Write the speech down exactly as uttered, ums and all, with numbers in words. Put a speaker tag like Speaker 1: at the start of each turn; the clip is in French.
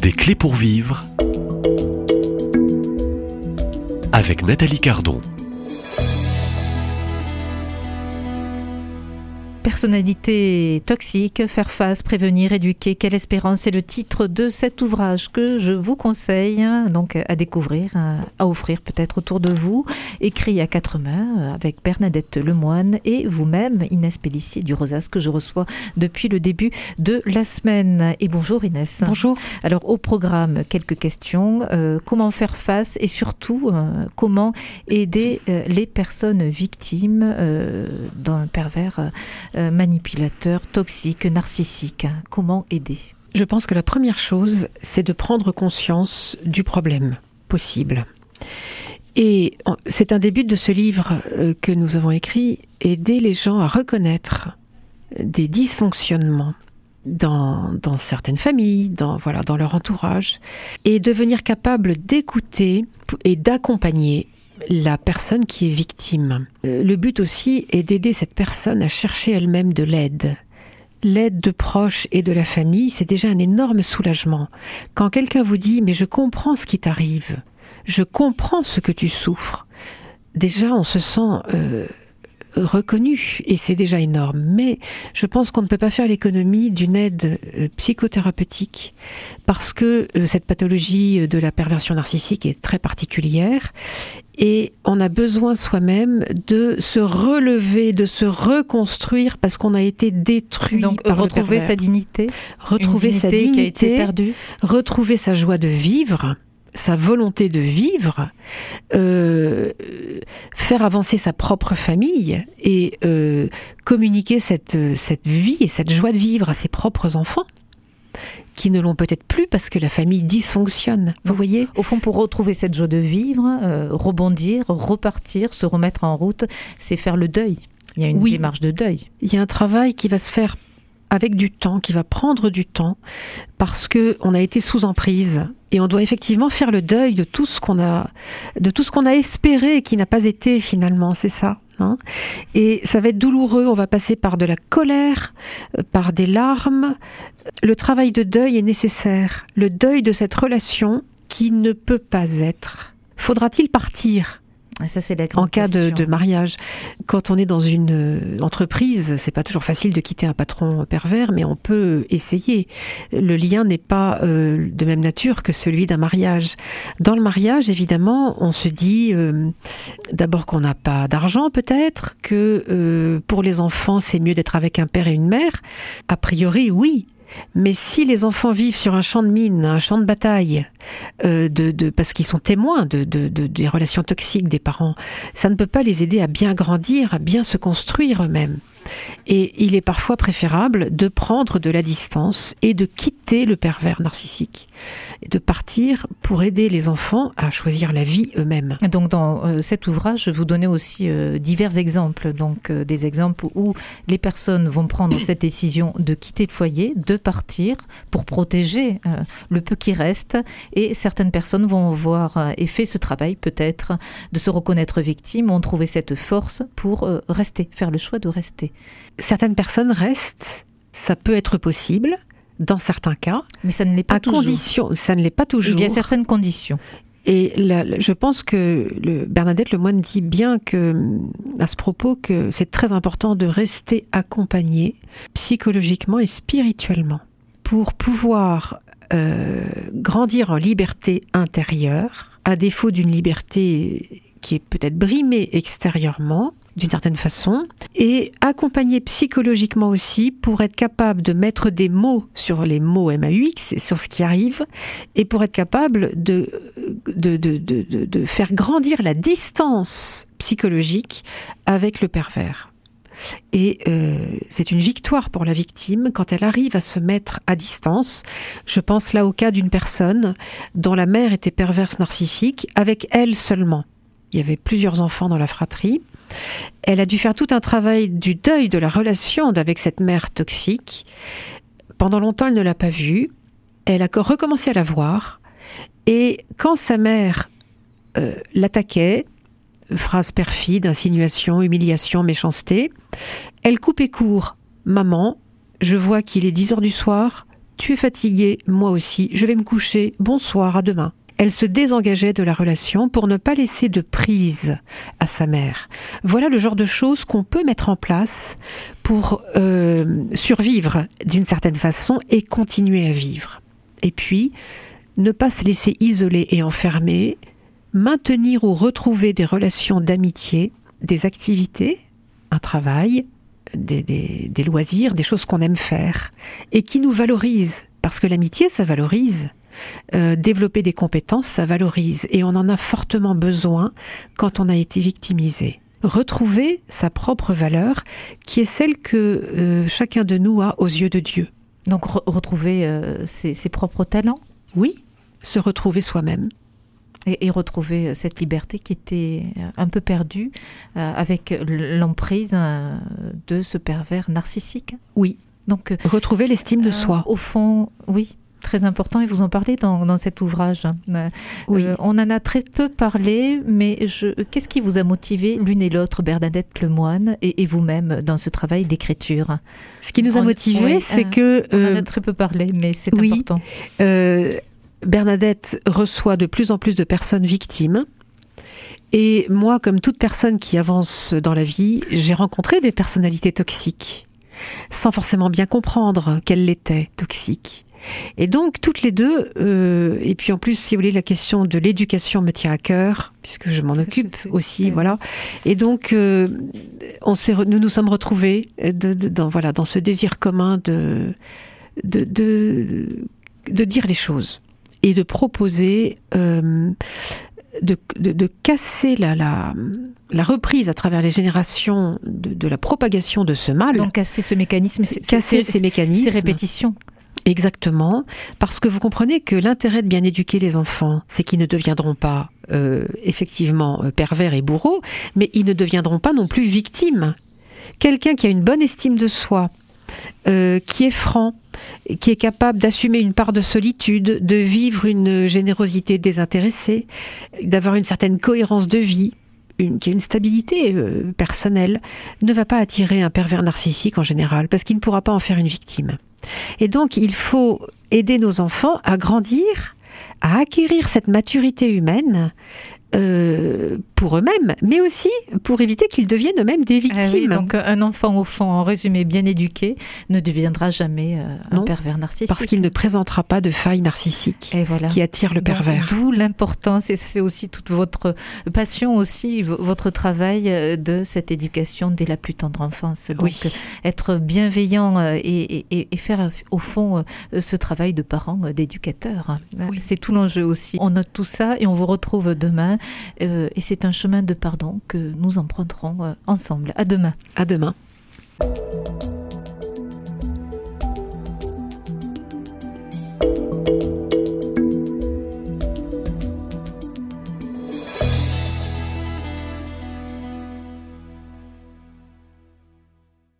Speaker 1: Des clés pour vivre avec Nathalie Cardon.
Speaker 2: Personnalité toxique, faire face, prévenir, éduquer, quelle espérance, c'est le titre de cet ouvrage que je vous conseille donc à découvrir, à offrir peut-être autour de vous, écrit à quatre mains avec Bernadette Lemoine et vous-même Inès Pellissier du Rosas que je reçois depuis le début de la semaine. Et bonjour Inès.
Speaker 3: Bonjour. Alors
Speaker 2: au programme, quelques questions. Euh, comment faire face et surtout euh, comment aider euh, les personnes victimes euh, d'un pervers euh, manipulateur, toxique, narcissique. Comment aider ?
Speaker 3: Je pense que la première chose, c'est de prendre conscience du problème possible. Et c'est un des buts de ce livre que nous avons écrit, aider les gens à reconnaître des dysfonctionnements dans, dans certaines familles, dans, voilà, dans leur entourage, et devenir capable d'écouter et d'accompagner la personne qui est victime. Le but aussi est d'aider cette personne à chercher elle-même de l'aide. L'aide de proches et de la famille, c'est déjà un énorme soulagement. Quand quelqu'un vous dit « mais je comprends ce qui t'arrive, je comprends ce que tu souffres », déjà on se sent euh, reconnu et c'est déjà énorme. Mais je pense qu'on ne peut pas faire l'économie d'une aide euh, psychothérapeutique parce que euh, cette pathologie de la perversion narcissique est très particulière. Et on a besoin soi-même de se relever, de se reconstruire parce qu'on a été détruit.
Speaker 2: Donc
Speaker 3: par
Speaker 2: retrouver sa dignité,
Speaker 3: retrouver
Speaker 2: une dignité
Speaker 3: sa dignité
Speaker 2: qui a été perdue,
Speaker 3: retrouver sa joie de vivre, sa volonté de vivre, euh, faire avancer sa propre famille et euh, communiquer cette cette vie et cette joie de vivre à ses propres enfants, qui ne l'ont peut-être plus parce que la famille dysfonctionne. Vous voyez ?
Speaker 2: Au fond, pour retrouver cette joie de vivre, euh, rebondir, repartir, se remettre en route, c'est faire le deuil. Il y a une
Speaker 3: oui.
Speaker 2: démarche de deuil.
Speaker 3: Il y a un travail qui va se faire avec du temps, qui va prendre du temps, parce que on a été sous emprise et on doit effectivement faire le deuil de tout ce qu'on a, de tout ce qu'on a espéré et qui n'a pas été finalement. C'est ça. Hein, et ça va être douloureux, on va passer par de la colère, par des larmes. Le travail de deuil est nécessaire. Le deuil de cette relation qui ne peut pas être. Faudra-t-il partir ?
Speaker 2: Ça, c'est la grande
Speaker 3: en cas de,
Speaker 2: question.
Speaker 3: de mariage. Quand on est dans une entreprise, c'est pas toujours facile de quitter un patron pervers, mais on peut essayer. Le lien n'est pas euh, de même nature que celui d'un mariage. Dans le mariage, évidemment, on se dit euh, d'abord qu'on n'a pas d'argent peut-être, que euh, pour les enfants, c'est mieux d'être avec un père et une mère. A priori, oui. Mais si les enfants vivent sur un champ de mine, un champ de bataille, euh, de, de, parce qu'ils sont témoins de, de, de, des relations toxiques des parents, ça ne peut pas les aider à bien grandir, à bien se construire eux-mêmes. Et il est parfois préférable de prendre de la distance et de quitter le pervers narcissique, et de partir pour aider les enfants à choisir la vie eux-mêmes.
Speaker 2: Donc dans euh, cet ouvrage, vous donnez aussi euh, divers exemples, donc euh, des exemples où les personnes vont prendre cette décision de quitter le foyer, de partir pour protéger euh, le peu qui reste, et certaines personnes vont voir euh, et fait ce travail peut-être de se reconnaître victimes, ont trouvé cette force pour euh, rester, faire le choix de rester.
Speaker 3: Certaines personnes restent, ça peut être possible, dans certains cas.
Speaker 2: Mais ça ne l'est pas
Speaker 3: à
Speaker 2: toujours.
Speaker 3: Condition, ça ne l'est pas toujours.
Speaker 2: Il y a certaines conditions.
Speaker 3: Et là, je pense que le, Bernadette Lemoine dit bien que, à ce propos, que c'est très important de rester accompagné psychologiquement et spirituellement pour pouvoir euh, grandir en liberté intérieure, à défaut d'une liberté qui est peut-être brimée extérieurement, d'une certaine façon, et accompagner psychologiquement aussi pour être capable de mettre des mots sur les mots M A U X, sur ce qui arrive, et pour être capable de, de, de, de, de, de faire grandir la distance psychologique avec le pervers. Et euh, c'est une victoire pour la victime quand elle arrive à se mettre à distance. Je pense là au cas d'une personne dont la mère était perverse narcissique, avec elle seulement. Il y avait plusieurs enfants dans la fratrie. Elle a dû faire tout un travail du deuil de la relation avec cette mère toxique. Pendant longtemps, elle ne l'a pas vue. Elle a recommencé à la voir. Et quand sa mère euh, l'attaquait, phrases perfides, insinuations, humiliations, méchanceté, elle coupait court. « Maman, je vois qu'il est dix heures du soir, tu es fatigué, moi aussi, je vais me coucher, bonsoir, à demain. Elle se désengageait de la relation pour ne pas laisser de prise à sa mère. Voilà le genre de choses qu'on peut mettre en place pour euh, survivre d'une certaine façon et continuer à vivre. Et puis, ne pas se laisser isoler et enfermer, maintenir ou retrouver des relations d'amitié, des activités, un travail, des, des, des loisirs, des choses qu'on aime faire et qui nous valorisent. Parce que l'amitié, ça valorise. Euh, développer des compétences, ça valorise et on en a fortement besoin quand on a été victimisé. Retrouver sa propre valeur qui est celle que euh, chacun de nous a aux yeux de Dieu.
Speaker 2: Donc re- retrouver euh, ses, ses propres talents ?
Speaker 3: Oui, se retrouver soi-même.
Speaker 2: Et, et retrouver cette liberté qui était un peu perdue euh, avec l'emprise euh, de ce pervers narcissique.
Speaker 3: Oui,
Speaker 2: donc
Speaker 3: retrouver l'estime de euh, soi.
Speaker 2: Au fond, oui. Très important, et vous en parlez dans, dans cet ouvrage. Euh,
Speaker 3: oui.
Speaker 2: euh, on en a très peu parlé, mais je, qu'est-ce qui vous a motivé l'une et l'autre, Bernadette Lemoine et, et vous-même, dans ce travail d'écriture ?
Speaker 3: Ce qui nous a motivé, c'est
Speaker 2: euh,
Speaker 3: que...
Speaker 2: Euh, on en a très peu parlé, mais c'est
Speaker 3: oui,
Speaker 2: important.
Speaker 3: Euh, Bernadette reçoit de plus en plus de personnes victimes. Et moi, comme toute personne qui avance dans la vie, j'ai rencontré des personnalités toxiques, sans forcément bien comprendre qu'elles l'étaient, toxiques. Et donc, toutes les deux, euh, et puis en plus, si vous voulez, la question de l'éducation me tient à cœur, puisque je m'en occupe aussi, voilà. Et donc, euh, on s'est, nous nous sommes retrouvés de, de, dans, voilà, dans ce désir commun de, de, de, de dire les choses et de proposer, euh, de, de, de casser la, la, la reprise à travers les générations de, de la propagation de ce mal.
Speaker 2: Donc, casser ce mécanisme,
Speaker 3: c'est, casser ces mécanismes.
Speaker 2: Ces répétitions.
Speaker 3: Exactement, parce que vous comprenez que l'intérêt de bien éduquer les enfants, c'est qu'ils ne deviendront pas euh, effectivement pervers et bourreaux, mais ils ne deviendront pas non plus victimes. Quelqu'un qui a une bonne estime de soi, euh, qui est franc, qui est capable d'assumer une part de solitude, de vivre une générosité désintéressée, d'avoir une certaine cohérence de vie, Une, qui a une stabilité euh, personnelle, ne va pas attirer un pervers narcissique en général, parce qu'il ne pourra pas en faire une victime. Et donc, il faut aider nos enfants à grandir, à acquérir cette maturité humaine euh, pour eux-mêmes, mais aussi pour éviter qu'ils deviennent eux-mêmes des victimes.
Speaker 2: Ah oui, donc un enfant, au fond, en résumé, bien éduqué, ne deviendra jamais euh, un
Speaker 3: non,
Speaker 2: pervers narcissique.
Speaker 3: Parce qu'il ne présentera pas de failles narcissiques voilà. qui attirent le donc, pervers.
Speaker 2: D'où l'importance, et c'est aussi toute votre passion aussi, votre travail de cette éducation dès la plus tendre enfance. Donc
Speaker 3: oui.
Speaker 2: être bienveillant et, et, et faire au fond ce travail de parents, d'éducateurs. Oui. C'est tout l'enjeu aussi. On note tout ça et on vous retrouve demain. Euh, et c'est un chemin de pardon que nous emprunterons euh, ensemble. À demain.
Speaker 3: À demain.